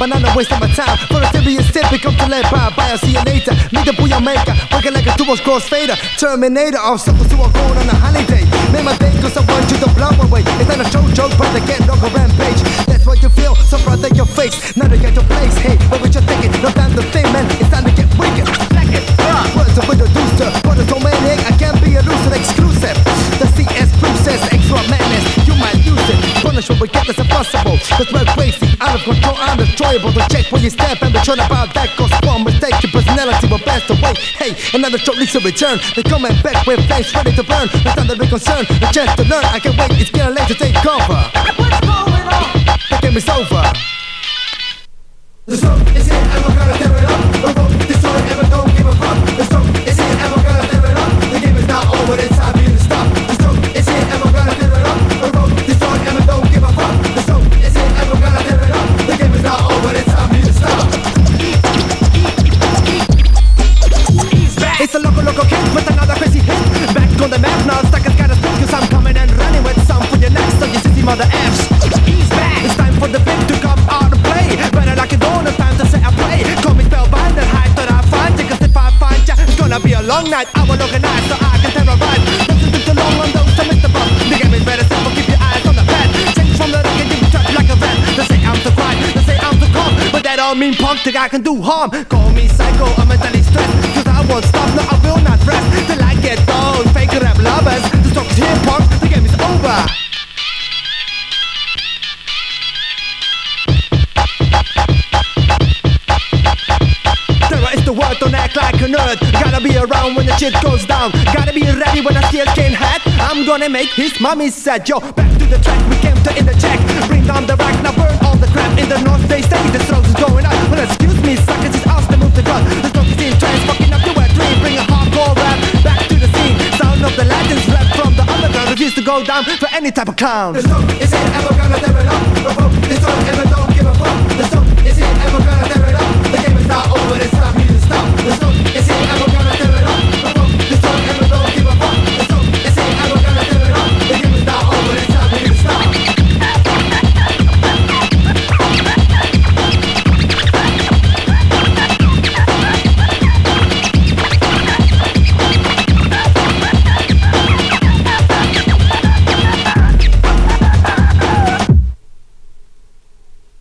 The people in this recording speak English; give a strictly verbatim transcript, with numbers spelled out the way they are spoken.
but I'm not wasting my time. For a serious tip, it comes to let by. Bye, I'll see you later. Meet the booyah maker, working like a dual crossfader. Terminator of something who are going on a holiday. Made my day cause I want you to blow away. It's not a show joke, but I get rock a rampage. That's what you feel, so proud of your face. Now to get your place, hey, what would you thinking? No time to think, man, it's time to get wicked. Black it, uh, words of a producer. What a maniac, I can't be elusive, exclusive. The C S process, extra madness, you might use it. Punishment will get this impossible. Cause we're crazy, out of control, undestroyable. To check where you step and be sure about that. Cause one mistake, your personality will pass away. Hey, another show needs to return. They're coming back with flames ready to burn. No time to be concerned, a chance to learn. I can't wait, it's getting late to take cover. What's going on? The game is over. The song is here and we're gonna tear it up. The road, this story, and we don't give a fuck. The song is here and we're gonna tear it up. The game is not over, it's time for you to stop. The song is here and we're gonna tear it up. The road, this story, and we don't give a fuck. The song is here and we're gonna tear it up. The game is not over, it's time for you to stop. It's a local, local kid with another crazy hit. Back on the map now, stuck as kind of spin. Cause I'm coming and running with some for your next. So you see mother F's. He's back. It's time for the big to come out and play. Better like a donut, time to say I play. Call me spellbind and hype that I find you. Cause if I find ya, it's gonna be a long night. I will organize so I can terrorize. Listen to the long on those to Mister Buff. The game is better simple, keep your eyes on the pad. Change from the rock and you be trapped like a rat. They say I'm so quiet, they say I'm so calm. But that don't mean punk, think I can do harm. Call me psycho, I'm mentally stressed. Cause I won't stop, no I will not rest. Till I get those fake rap lovers. The talk is here punk, the game is over. The word, don't act like a nerd. Gotta be around when the shit goes down. Gotta be ready when the skills can hat. I'm gonna make his mommy sad. Yo, back to the track, we came to interject. Bring down the rack, now burn all the crap. In the north they say the throat is going up. Well, excuse me, suckers, it's us to move the gun. The smoke is in trance, fucking up your wet dream. Bring a hardcore rap back to the scene. Sound of the legends, rap from the underground. Refuse to go down for any type of clown. The song is here and we're gonna tear it up. The road, this story, and we